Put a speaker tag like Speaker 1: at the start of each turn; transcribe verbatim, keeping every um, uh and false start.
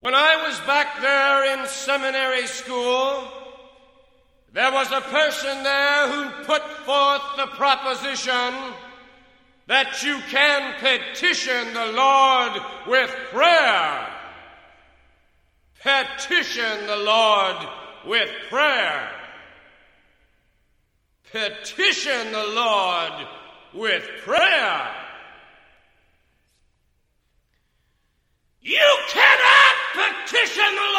Speaker 1: When I was back there in seminary school, there was a person there who put forth the proposition that you can petition the Lord with prayer. Petition the Lord with prayer. Petition the Lord with prayer. You cannot petition the